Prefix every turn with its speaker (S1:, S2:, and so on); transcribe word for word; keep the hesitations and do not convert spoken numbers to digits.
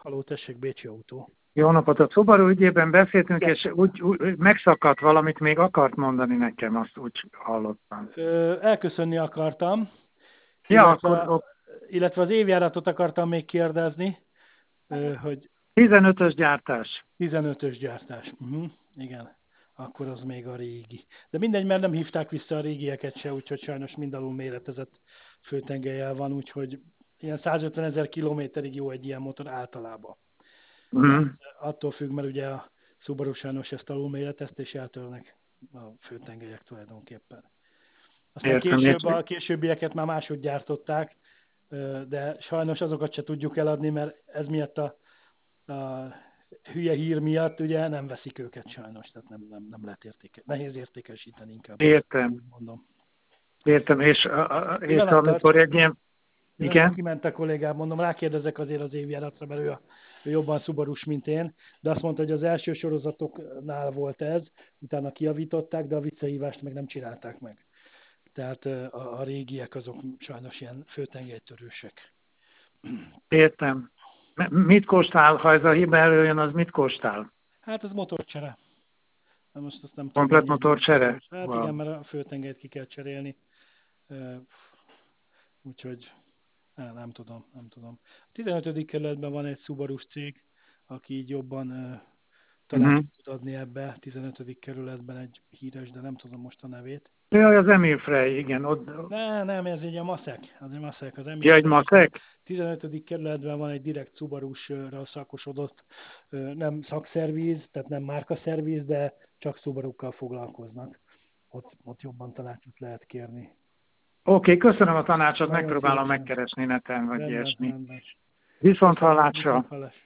S1: Haló, tessék, Bécsi Autó.
S2: Jó napot! A Subaru ügyében beszéltünk, és úgy, úgy megszakadt valamit, még akart mondani nekem, azt úgy hallottam.
S1: Ö, elköszönni akartam,
S2: Ja,
S1: illetve,
S2: akkor
S1: illetve az évjáratot akartam még kérdezni, ö, hogy
S2: tizenötös gyártás.
S1: tizenötös gyártás. Uh-huh. Igen, akkor az még a régi. De mindegy, mert nem hívták vissza a régieket se, úgyhogy sajnos mind alul méretezett főtengelyel van, úgyhogy ilyen százötven ezer kilométerig jó egy ilyen motor általában.
S2: Mm.
S1: De attól függ, mert ugye a Subaru sajnos ezt alulméretezte, és eltörnek a főtengelyek tulajdonképpen. Aztán
S2: Értem,
S1: később
S2: értem.
S1: a későbbieket már máshogy gyártották, de sajnos azokat se tudjuk eladni, mert ez miatt a, a hülye hír miatt ugye nem veszik őket sajnos, tehát nem, nem, nem lehet értéke, nehéz értékesíteni inkább.
S2: Értem.
S1: Úgy mondom.
S2: Értem, és, a, a, és
S1: Pillanat,
S2: amikor egy ilyen...
S1: Igen?
S2: Igen?
S1: Kiment a kollégám, mondom, rákérdezek azért az évjáratra, mert ő, a, ő jobban szubarus, mint én, de azt mondta, hogy az első sorozatoknál volt ez, utána kijavították, de a visszahívást meg nem csinálták meg. Tehát a, a régiek azok sajnos ilyen főtengelytörősek.
S2: Értem. Mit kóstál, ha ez a hiba előjön, az mit kóstál?
S1: Hát ez motorcsere. Na most azt nem tudom.
S2: Komplet motorcsere?
S1: Hát
S2: Wow.
S1: igen, mert a főtengelyt ki kell cserélni. Úgyhogy nem, nem tudom, nem tudom. A tizenötödik kerületben van egy Subarus cég, aki így jobban uh, talán
S2: Uh-huh.
S1: tud adni ebbe. tizenötödik kerületben egy híres, de nem tudom most a nevét.
S2: Jaj, az Emil Frey, igen. Ott...
S1: Nem, nem, ez egy a Maszek. Az egy Maszek. Az Emil
S2: Ja, egy
S1: Frey.
S2: Maszek?
S1: tizenötödik kerületben van egy direkt Subarusra szakosodott, nem szakszervíz, tehát nem márkaszervíz, de csak Subarukkal foglalkoznak. Ott, ott jobban tanácsot lehet kérni.
S2: Oké, okay, köszönöm a tanácsot,
S1: Nagyon
S2: megpróbálom
S1: szívesen.
S2: megkeresni neten, vagy
S1: Rendben,
S2: ilyesmi.
S1: rendben.
S2: Viszont
S1: Köszönöm,
S2: hallásra!
S1: viszont hallásra.